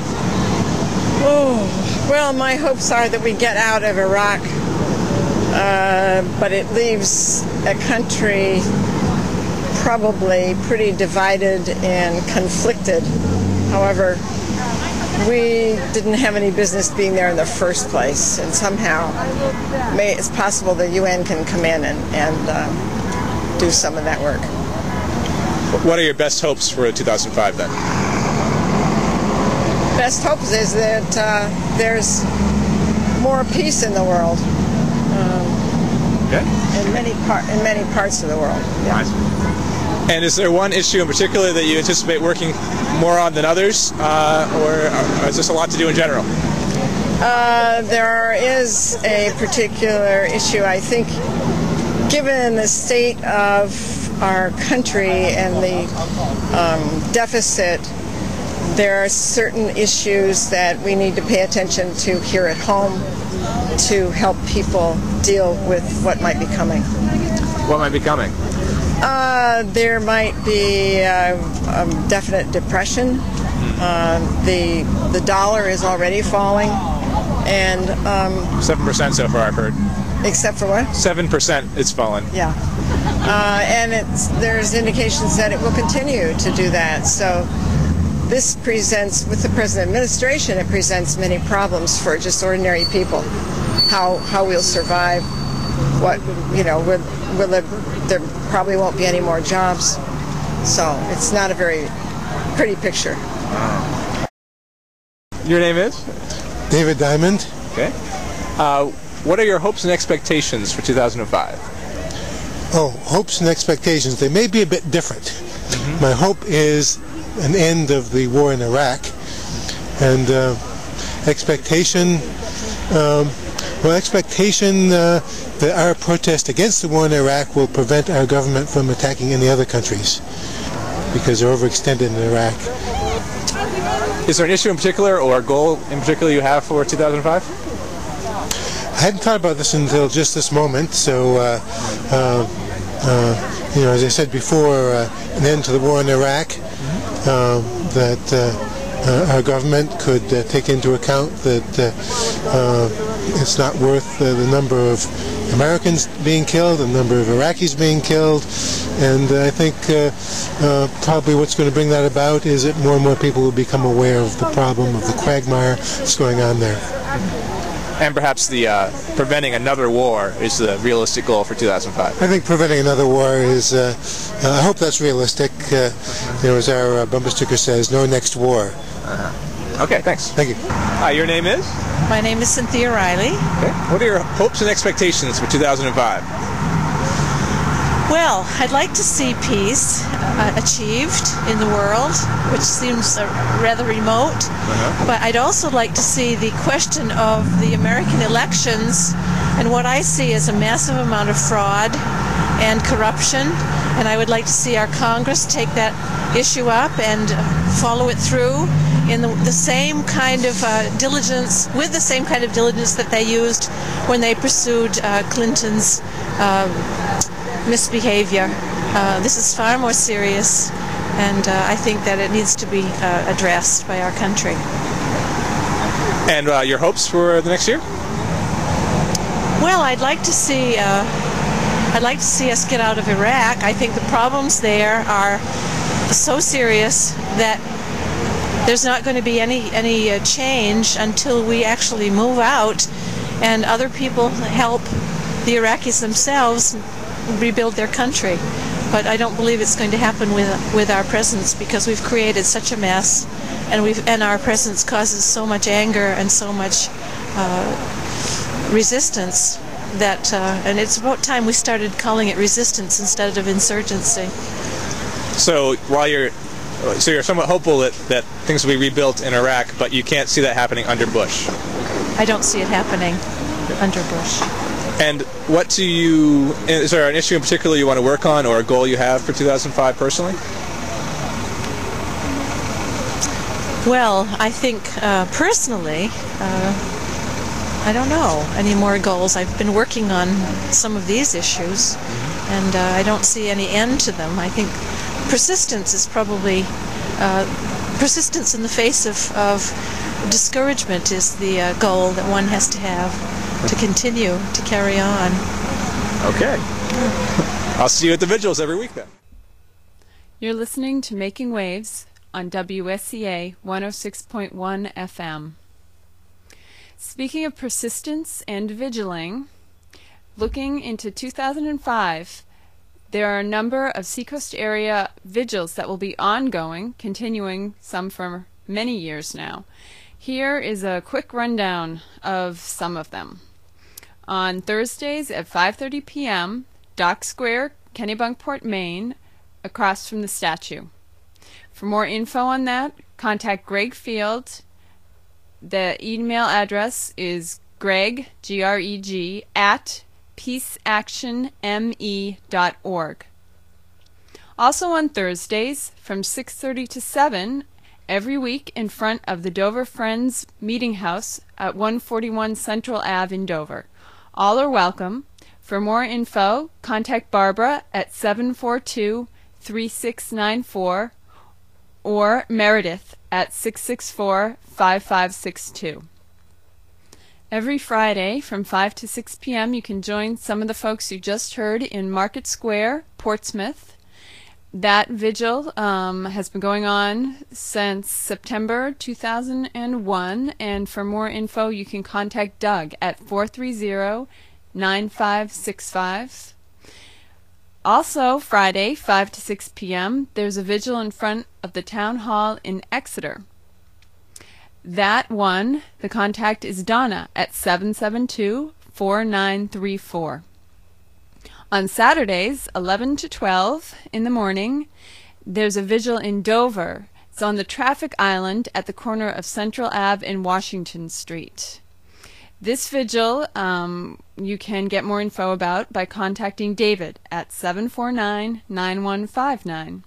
Oh, well, my hopes are that we get out of Iraq, uh, but it leaves a country probably pretty divided and conflicted. However, we didn't have any business being there in the first place, and somehow may, it's possible the U N can come in and, and uh, do some of that work. What are your best hopes for two thousand five then? Best hopes is that uh, there's more peace in the world. Um, okay. In many part, in many parts of the world. Yeah. Nice. And is there one issue in particular that you anticipate working more on than others, uh, or, or is this a lot to do in general? Uh, there is a particular issue, I think, given the state of our country and the um, deficit, there are certain issues that we need to pay attention to here at home to help people deal with what might be coming. What might be coming? Uh, there might be uh, um, definite depression. Uh, the the dollar is already falling, and um, seven percent so far I've heard. Except for what? Seven percent it's fallen. Yeah. uh, and it's, there's indications that it will continue to do that. So this presents, with the present administration, it presents many problems for just ordinary people. How how we'll survive? What you know? Will, will there, there probably won't be any more jobs. So it's not a very pretty picture. Your name is? David Diamond. Okay. Uh, what are your hopes and expectations for two thousand five? Oh, hopes and expectations. They may be a bit different. Mm-hmm. My hope is an end of the war in Iraq, and uh, expectation, um, well, expectation uh, that our protest against the war in Iraq will prevent our government from attacking any other countries, because they're overextended in Iraq. Is there an issue in particular or a goal in particular you have for two thousand five? I hadn't thought about this until just this moment, so uh, uh, uh, you know, as I said before, uh, an end to the war in Iraq, uh, that uh, uh, our government could uh, take into account that uh, uh, it's not worth uh, the number of Americans being killed, the number of Iraqis being killed, and uh, I think uh, uh, probably what's going to bring that about is that more and more people will become aware of the problem of the quagmire that's going on there. And perhaps the uh, preventing another war is the realistic goal for two thousand five. I think preventing another war is, uh, uh, I hope that's realistic. Uh, you know, as our uh, bumper sticker says, no next war. Uh-huh. Okay, thanks. Thank you. Hi, your name is? My name is Cynthia Riley. Okay. What are your hopes and expectations for two thousand five? Well, I'd like to see peace uh, achieved in the world, which seems uh, rather remote. Uh-huh. But I'd also like to see the question of the American elections and what I see as a massive amount of fraud and corruption. And I would like to see our Congress take that issue up and follow it through in the, the same kind of uh, diligence, with the same kind of diligence that they used when they pursued uh, Clinton's uh, misbehavior. Uh, this is far more serious, and uh, I think that it needs to be uh, addressed by our country. And uh, your hopes for the next year? Well, I'd like to see uh, I'd like to see us get out of Iraq. I think the problems there are so serious that there's not going to be any any uh, change until we actually move out and other people help the Iraqis themselves rebuild their country. But I don't believe it's going to happen with with our presence, because we've created such a mess, and we've and our presence causes so much anger and so much uh, resistance that uh, and it's about time we started calling it resistance instead of insurgency. So while you're so you're somewhat hopeful that that things will be rebuilt in Iraq, but you can't see that happening under Bush. I don't see it happening under Bush. And what do you, is there an issue in particular you want to work on, or a goal you have for two thousand five personally? Well, I think uh, personally, uh, I don't know any more goals. I've been working on some of these issues, and uh, I don't see any end to them. I think persistence is probably, uh, persistence in the face of, of discouragement is the uh, goal that one has to have to continue to carry on. Okay. I'll see you at the vigils every week then. You're listening to Making Waves on W S C A one oh six point one F M. Speaking of persistence and vigiling, looking into two thousand five, there are a number of Seacoast area vigils that will be ongoing, continuing some for many years now. Here is a quick rundown of some of them. On Thursdays at five thirty p m, Dock Square, Kennebunkport, Maine, across from the statue. For more info on that, contact Greg Field. The email address is greg, G R E G, at peace action m e dot org. Also on Thursdays from six thirty to seven, every week in front of the Dover Friends Meeting House at one forty-one Central Avenue in Dover. All are welcome. For more info, contact Barbara at seven four two, three six nine four or Meredith at six six four, five five six two. Every Friday from five to six p m you can join some of the folks you just heard in Market Square, Portsmouth. That vigil um, has been going on since September two thousand one, and for more info you can contact Doug at four three zero, nine five six five. Also Friday, five to six p m, there's a vigil in front of the Town Hall in Exeter. That one, the contact is Donna at seven seven two, four nine three four. On Saturdays, eleven to twelve in the morning, there's a vigil in Dover. It's on the traffic island at the corner of Central Avenue and Washington Street. This vigil um, you can get more info about by contacting David at seven four nine, nine one five nine.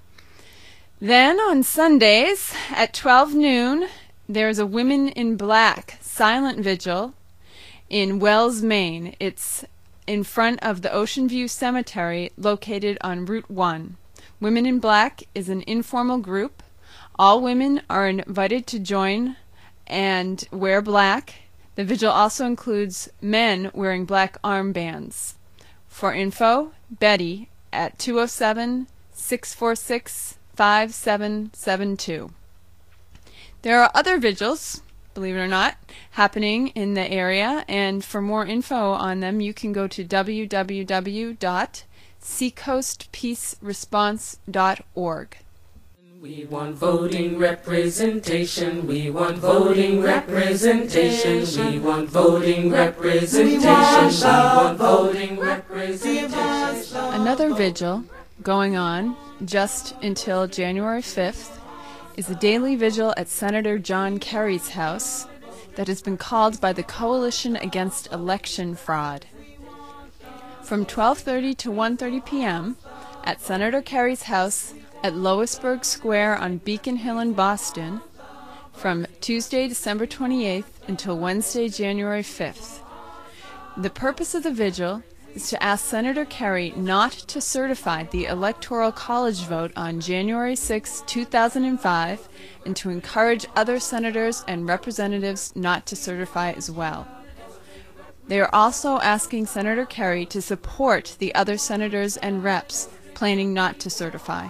Then on Sundays at twelve noon, there's a Women in Black silent vigil in Wells, Maine. It's in front of the Ocean View Cemetery located on Route one. Women in Black is an informal group. All women are invited to join and wear black. The vigil also includes men wearing black armbands. For info, Betty at two oh seven, six four six, five seven seven two. There are other vigils, believe it or not, happening in the area, and for more info on them you can go to w w w dot seacoast peace response dot org. We want voting representation, we want voting representation, we want voting representation, we want voting representation. Another vigil going on just until January fifth is a daily vigil at Senator John Kerry's house that has been called by the Coalition Against Election Fraud. From twelve thirty to one thirty p m at Senator Kerry's house at Loisburg Square on Beacon Hill in Boston, from Tuesday, December twenty-eighth until Wednesday, January fifth. The purpose of the vigil is to ask Senator Kerry not to certify the Electoral College vote on January sixth, two thousand five, and to encourage other senators and representatives not to certify as well. They are also asking Senator Kerry to support the other senators and reps planning not to certify.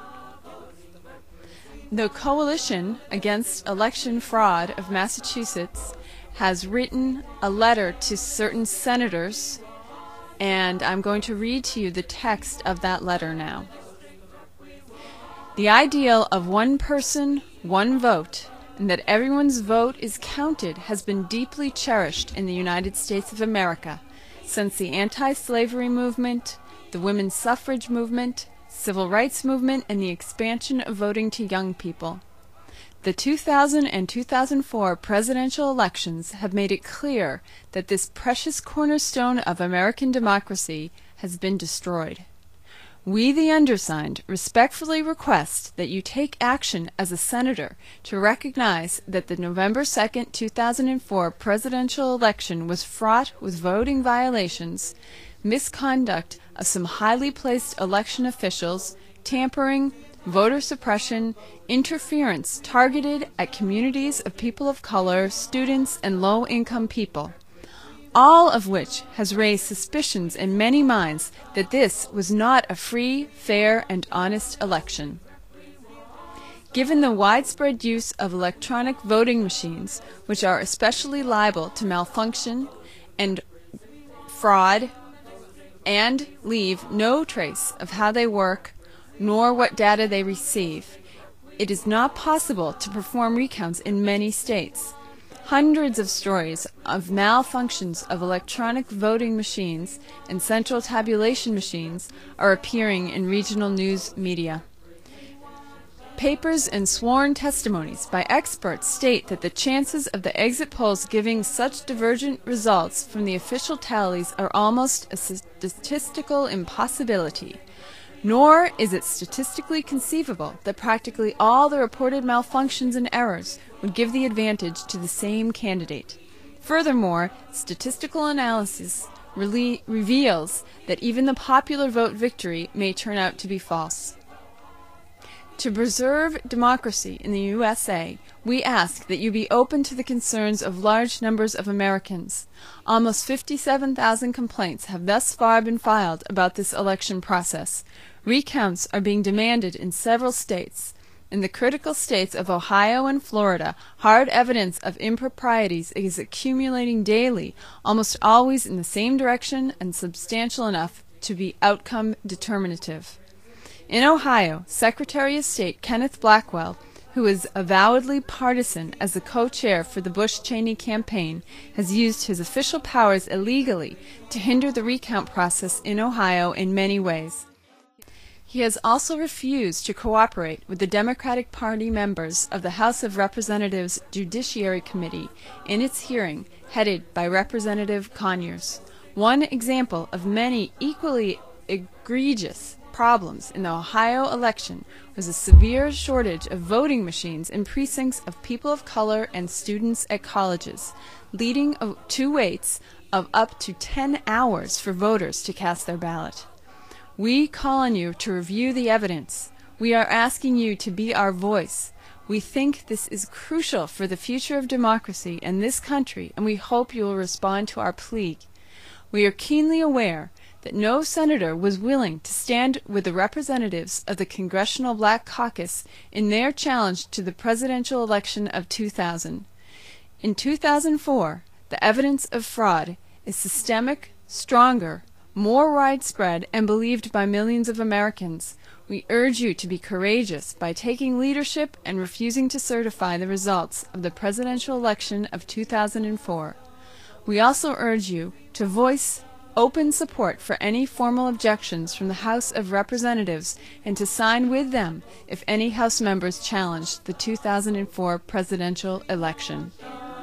The Coalition Against Election Fraud of Massachusetts has written a letter to certain senators, and I'm going to read to you the text of that letter now. The ideal of one person, one vote, and that everyone's vote is counted has been deeply cherished in the United States of America since the anti-slavery movement, the women's suffrage movement, civil rights movement, and the expansion of voting to young people. The two thousand and two thousand four presidential elections have made it clear that this precious cornerstone of American democracy has been destroyed. We, the undersigned, respectfully request that you take action as a senator to recognize that the November second, two thousand four presidential election was fraught with voting violations, misconduct of some highly placed election officials, tampering, voter suppression, interference targeted at communities of people of color, students, and low-income people, all of which has raised suspicions in many minds that this was not a free, fair, and honest election. Given the widespread use of electronic voting machines, which are especially liable to malfunction and fraud, and leave no trace of how they work nor what data they receive, it is not possible to perform recounts in many states. Hundreds of stories of malfunctions of electronic voting machines and central tabulation machines are appearing in regional news media. Papers and sworn testimonies by experts state that the chances of the exit polls giving such divergent results from the official tallies are almost a statistical impossibility. Nor is it statistically conceivable that practically all the reported malfunctions and errors would give the advantage to the same candidate. Furthermore, statistical analysis re- reveals that even the popular vote victory may turn out to be false. To preserve democracy in the U S A, we ask that you be open to the concerns of large numbers of Americans. Almost fifty-seven thousand complaints have thus far been filed about this election process. Recounts are being demanded in several states. In the critical states of Ohio and Florida, hard evidence of improprieties is accumulating daily, almost always in the same direction and substantial enough to be outcome determinative. In Ohio, Secretary of State Kenneth Blackwell, who is avowedly partisan as the co-chair for the Bush-Cheney campaign, has used his official powers illegally to hinder the recount process in Ohio in many ways. He has also refused to cooperate with the Democratic Party members of the House of Representatives Judiciary Committee in its hearing, headed by Representative Conyers. One example of many equally egregious problems in the Ohio election was a severe shortage of voting machines in precincts of people of color and students at colleges, leading to waits of up to ten hours for voters to cast their ballot. We call on you to review the evidence. We are asking you to be our voice. We think this is crucial for the future of democracy in this country, and we hope you will respond to our plea. We are keenly aware that no senator was willing to stand with the representatives of the Congressional Black Caucus in their challenge to the presidential election of two thousand. In two thousand four, the evidence of fraud is systemic, stronger, more widespread, and believed by millions of Americans. We urge you to be courageous by taking leadership and refusing to certify the results of the presidential election of two thousand four. We also urge you to voice open support for any formal objections from the House of Representatives and to sign with them if any House members challenge the two thousand four presidential election.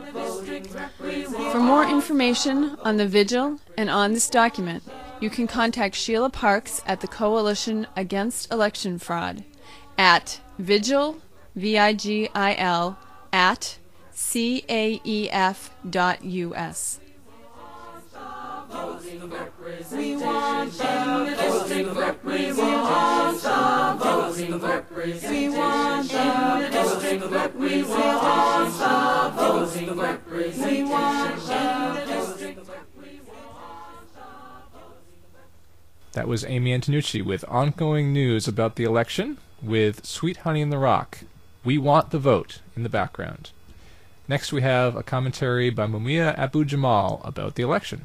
For more information on the vigil and on this document, you can contact Sheila Parks at the Coalition Against Election Fraud at vigil, V I G I L, at C A E F dot U S. We want the district representation. Voting representation. We want the district representation. Voting representation. We want the district representation. That was Amy Antonucci with ongoing news about the election with Sweet Honey in the Rock. We Want the Vote in the background. Next we have a commentary by Mumia Abu-Jamal about the election.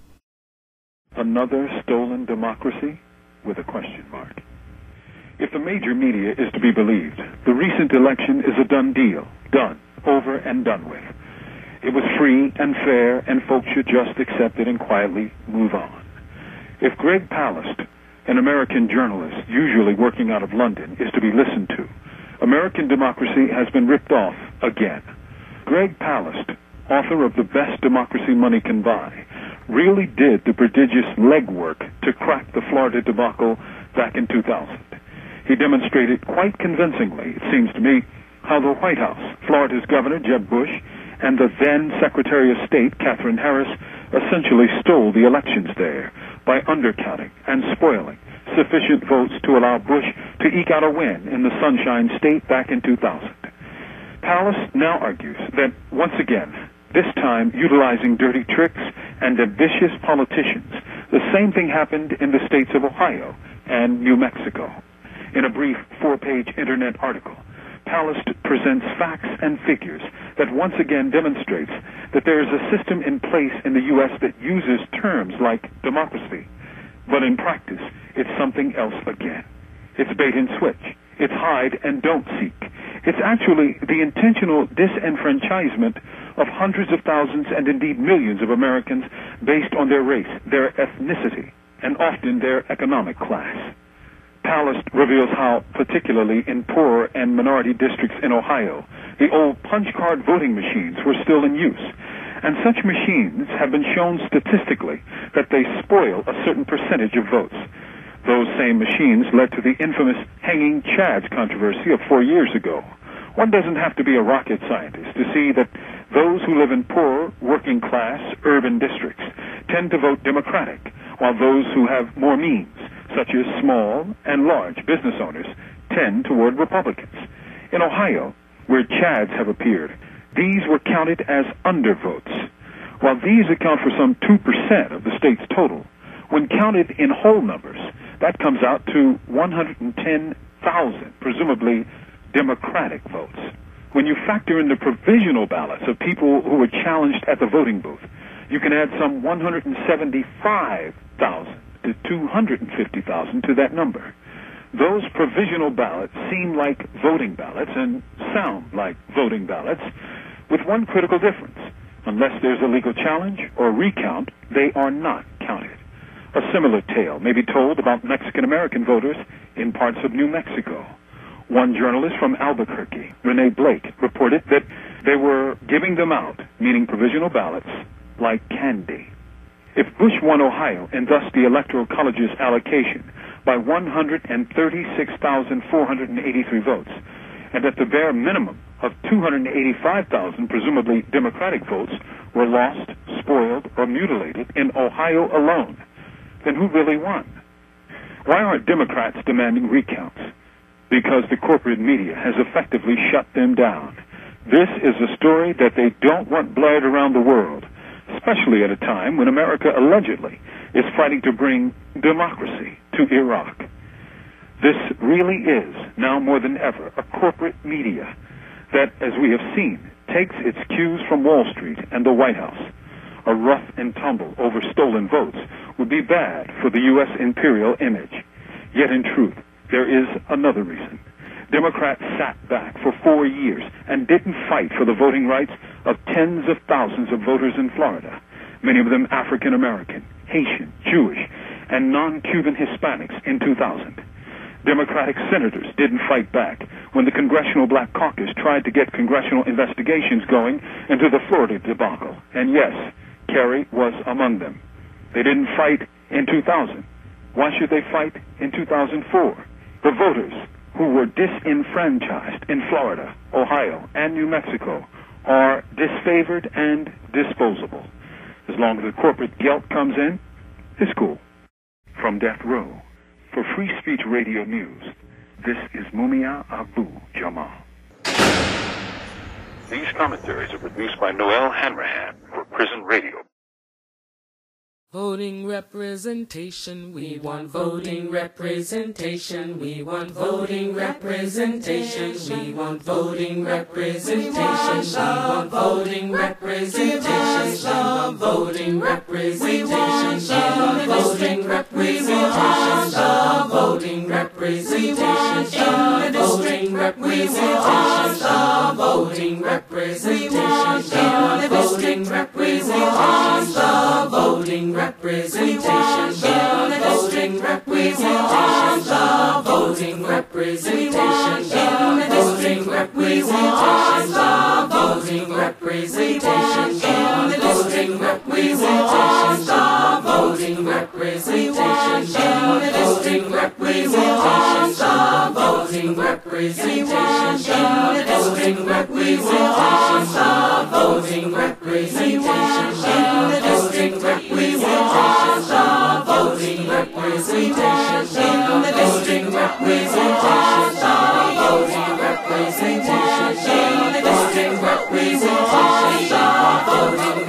Another stolen democracy with a question mark. If the major media is to be believed, the recent election is a done deal, done, over and done with. It was free and fair, and folks should just accept it and quietly move on. If Greg Palast, an American journalist usually working out of London, is to be listened to, American democracy has been ripped off again. Greg Palast, author of The Best Democracy Money Can Buy, really did the prodigious legwork to crack the Florida debacle back in two thousand. He demonstrated quite convincingly, it seems to me, how the White House, Florida's Governor Jeb Bush, and the then Secretary of State Katherine Harris essentially stole the elections there by undercounting and spoiling sufficient votes to allow Bush to eke out a win in the Sunshine State back in two thousand. Palast now argues that, once again, this time utilizing dirty tricks and ambitious politicians, the same thing happened in the states of Ohio and New Mexico. In a brief four-page internet article, Palast presents facts and figures that once again demonstrates that there is a system in place in the U S that uses terms like democracy, but in practice it's something else again. It's bait and switch. It's hide and don't seek. It's actually the intentional disenfranchisement of hundreds of thousands and indeed millions of Americans based on their race, their ethnicity, and often their economic class. Palast reveals how, particularly in poorer and minority districts in Ohio, the old punch card voting machines were still in use, and such machines have been shown statistically that they spoil a certain percentage of votes. Those same machines led to the infamous hanging chads controversy of four years ago. One doesn't have to be a rocket scientist to see that those who live in poor, working class, urban districts tend to vote Democratic, while those who have more means, such as small and large business owners, tend toward Republicans. In Ohio, where Chads have appeared, these were counted as undervotes. While these account for some two percent of the state's total, when counted in whole numbers, that comes out to one hundred ten thousand, presumably Democratic votes. When you factor in the provisional ballots of people who were challenged at the voting booth, you can add some one hundred seventy-five thousand to two hundred fifty thousand to that number. Those provisional ballots seem like voting ballots and sound like voting ballots, with one critical difference. Unless there's a legal challenge or recount, they are not counted. A similar tale may be told about Mexican-American voters in parts of New Mexico. One journalist from Albuquerque, Renee Blake, reported that they were giving them out, meaning provisional ballots, like candy. If Bush won Ohio, and thus the Electoral College's allocation, by one hundred thirty-six thousand four hundred eighty-three votes, and at the bare minimum of two hundred eighty-five thousand presumably Democratic votes were lost, spoiled, or mutilated in Ohio alone, then who really won? Why aren't Democrats demanding recounts? Because the corporate media has effectively shut them down. This is a story that they don't want blared around the world, especially at a time when America allegedly is fighting to bring democracy to Iraq. This really is, now more than ever, a corporate media that, as we have seen, takes its cues from Wall Street and the White House. A rough and tumble over stolen votes would be bad for the U S imperial image. Yet in truth, there is another reason. Democrats sat back for four years and didn't fight for the voting rights of tens of thousands of voters in Florida, many of them African American, Haitian, Jewish, and non-Cuban Hispanics in two thousand. Democratic senators didn't fight back when the Congressional Black Caucus tried to get congressional investigations going into the Florida debacle. And yes, Kerry was among them. They didn't fight in two thousand. Why should they fight in two thousand four? The voters who were disenfranchised in Florida, Ohio, and New Mexico are disfavored and disposable. As long as the corporate guilt comes in, it's cool. From Death Row, for Free Speech Radio News, this is Mumia Abu Jamal. These commentaries are produced by Noel Hanrahan for Prison Radio. Voting representation, we want voting representation, we want voting representation, we want voting representation, we want voting representation, we want voting representation, we want voting representation, we want voting representation, we want voting representation, we want voting representation, we want voting representation, voting representation, voting representation, voting representation, voting representation, voting representation, voting representation, voting representation, voting representation, voting representation, voting representation, voting representation, voting representation, voting representation, voting representation, voting representation, voting